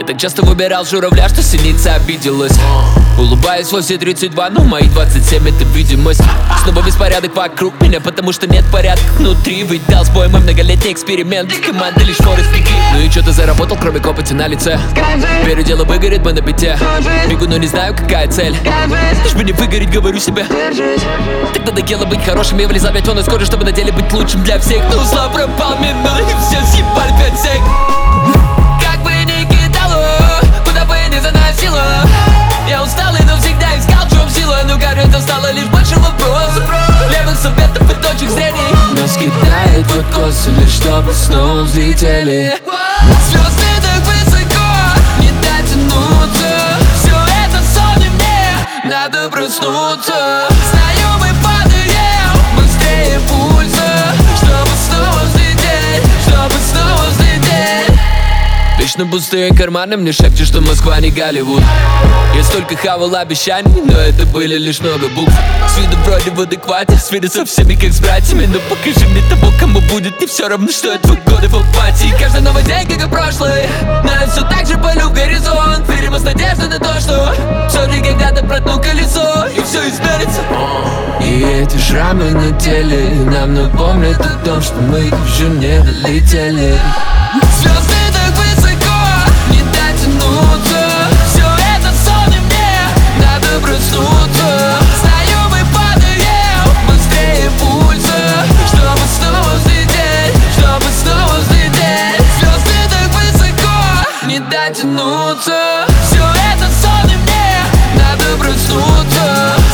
так часто выбирал журавля, что синица обиделась. Улыбаюсь во все 32, но мои 27 это видимость. Снова беспорядок вокруг меня, потому что нет порядка внутри. Ведь дал сбой мой многолетний эксперимент. Команда лишь форест беги. Ну и что ты заработал, кроме копоти на лице? Верю, дело выгорит, мы на бите. Бегу, но не знаю, какая цель. Лишь бы не выгореть, говорю себе. Так надоело быть хорошим, я влезал 5 тонн из кожи, чтобы на деле быть лучшим для всех. Но зла пропал мимо, и все съебали 5 сек. Как бы ни кидало, куда бы ни заносило, я устал и навсегда искал, в чем сила. Но кажется, стало лишь больше вопросов, левых советов и точек зрений. Нас кидает в откосы, лишь чтобы снова взлетели. Звезды так высоко, не дотянуться. Все это сон и мне надо проснуться. Знаю, мы падаем быстрее пульса, чтобы снова взлететь, чтобы снова взлететь. Вечно пустые карманы мне шепчут, что Москва не Голливуд. Я столько хавал обещаний, но это были лишь много букв. С виду вроде в адеквате, с виду со всеми как с братьями. Но покажи мне того, кому будет не все равно, что я твой годы в апатии. Каждый новый день, как и прошлый, но я все так же полю в горизонт. Верим с надеждой на то, что все же когда-то проткну колесо, и все изменится. И эти шрамы на теле нам напомнят о том, что мы еще не долетели. Звезды так высоко, не дотянуться. Все это сон и мне надо проснуться. Знаю, мы падаем быстрее пульса, чтобы снова взлететь, чтобы снова взлететь. Звезды так высоко, не дотянуться. Все это сон и мне надо проснуться.